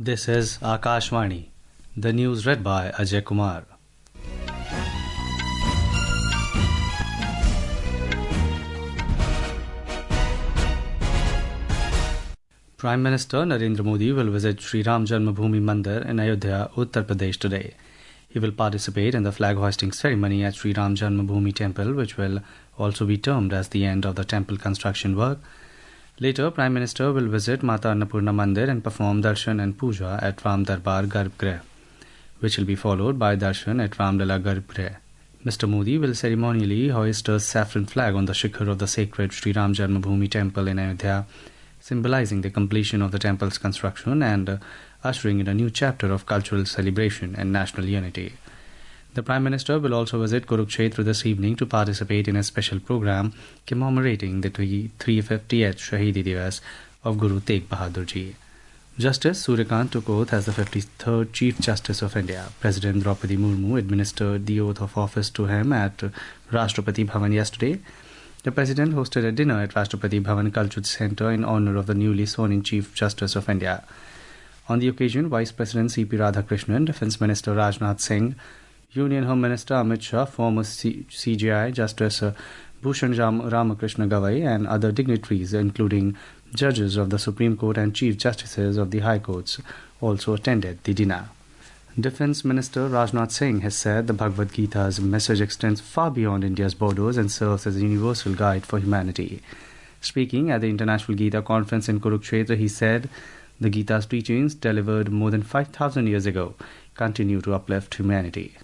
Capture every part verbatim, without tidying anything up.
This is Akashvani. The news read by Ajay Kumar. Prime Minister Narendra Modi will visit Sri Ram Janmabhoomi Mandir in Ayodhya, Uttar Pradesh today. He will participate in the flag hoisting ceremony at Sri Ram Janmabhoomi Temple, which will also be termed as the end of the temple construction work. Later, Prime Minister will visit Mata Annapurna Mandir and perform darshan and puja at Ram Darbar Garbhagriha, which will be followed by darshan at Ramlala Garbhagriha. Mister Modi will ceremonially hoist a saffron flag on the shikhar of the sacred Sri Ram Janmabhoomi Temple in Ayodhya, symbolizing the completion of the temple's construction and uh, ushering in a new chapter of cultural celebration and national unity. The Prime Minister will also visit Kurukshetra this evening to participate in a special program commemorating the three hundred fiftieth Shahidi Divas of Guru Tegh Bahadur Ji. Justice Suryakant took oath as the fifty-third Chief Justice of India. President Draupadi Murmu administered the oath of office to him at Rashtrapati Bhavan yesterday. The President hosted a dinner at Rashtrapati Bhavan Cultural Centre in honour of the newly sworn-in Chief Justice of India. On the occasion, Vice President C P Radhakrishnan, Defence Minister Rajnath Singh, Union Home Minister Amit Shah, former C- CJI Justice uh, Bhushan Ram- Ramakrishna Gavai and other dignitaries, including judges of the Supreme Court and Chief Justices of the High Courts, also attended the dinner. Defence Minister Rajnath Singh has said the Bhagavad Gita's message extends far beyond India's borders and serves as a universal guide for humanity. Speaking at the International Gita Conference in Kurukshetra, he said the Gita's teachings, delivered more than five thousand years ago, continue to uplift humanity.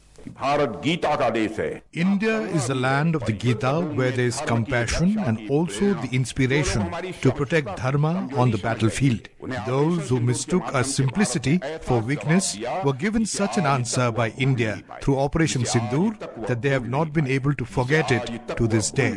India is the land of the Gita, where there is compassion and also the inspiration to protect dharma on the battlefield. Those who mistook our simplicity for weakness were given such an answer by India through Operation Sindoor that they have not been able to forget it to this day.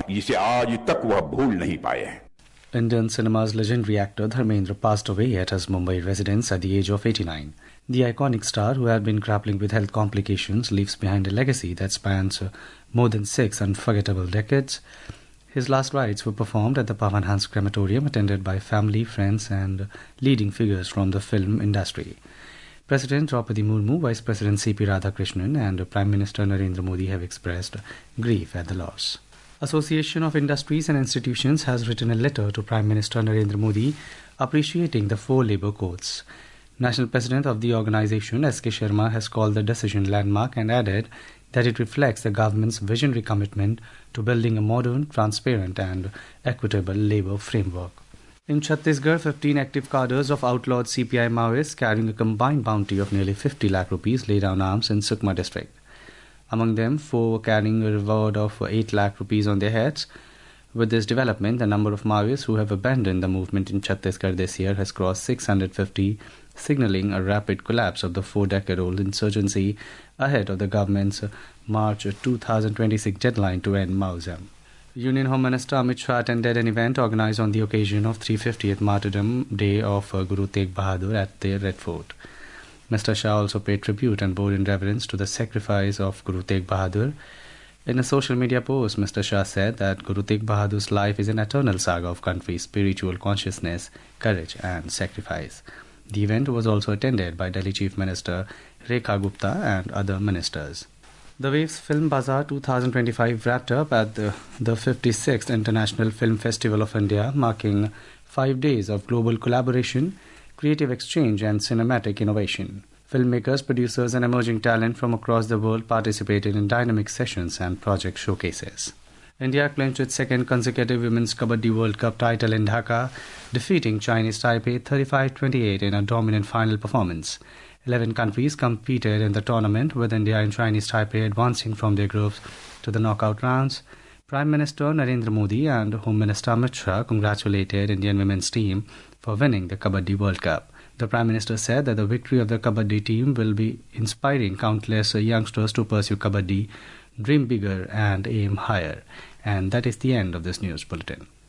Indian cinema's legendary actor Dharmendra passed away at his Mumbai residence at the age of eighty-nine. The iconic star, who had been grappling with health complications, leaves behind a legacy that spans uh, more than six unforgettable decades. His last rites were performed at the Pavan Hans crematorium, attended by family, friends and leading figures from the film industry. President Draupadi Murmu, Vice President C P Radhakrishnan and Prime Minister Narendra Modi have expressed grief at the loss. Association of Industries and Institutions has written a letter to Prime Minister Narendra Modi appreciating the four labour codes. National President of the organisation, S K Sharma, has called the decision landmark and added that it reflects the government's visionary commitment to building a modern, transparent and equitable labour framework. In Chhattisgarh, fifteen active cadres of outlawed C P I Maoists carrying a combined bounty of nearly fifty lakh rupees lay down arms in Sukma district. Among them, four were carrying a reward of eight lakh rupees on their heads. With this development, the number of Maoists who have abandoned the movement in Chhattisgarh this year has crossed six hundred fifty, signalling a rapid collapse of the four-decade-old insurgency ahead of the government's March twenty twenty-six deadline to end Maoism. Union Home Minister Amit Shah attended an event organized on the occasion of three hundred fiftieth Martyrdom Day of Guru Tegh Bahadur at the Red Fort. Mister Shah also paid tribute and bore in reverence to the sacrifice of Guru Tegh Bahadur. In a social media post, Mister Shah said that Guru Tegh Bahadur's life is an eternal saga of country's spiritual consciousness, courage and sacrifice. The event was also attended by Delhi Chief Minister Rekha Gupta and other ministers. The Waves Film Bazaar twenty twenty-five wrapped up at the, the fifty-sixth International Film Festival of India, marking five days of global collaboration, creative exchange and cinematic innovation. Filmmakers, producers and emerging talent from across the world participated in dynamic sessions and project showcases. India clinched its second consecutive Women's Kabaddi World Cup title in Dhaka, defeating Chinese Taipei thirty-five twenty-eight in a dominant final performance. Eleven countries competed in the tournament, with India and Chinese Taipei advancing from their groups to the knockout rounds. Prime Minister Narendra Modi and Home Minister Amit Shah congratulated Indian women's team for winning the Kabaddi World Cup. The Prime Minister said that the victory of the Kabaddi team will be inspiring countless youngsters to pursue Kabaddi, dream bigger and aim higher. And that is the end of this news bulletin.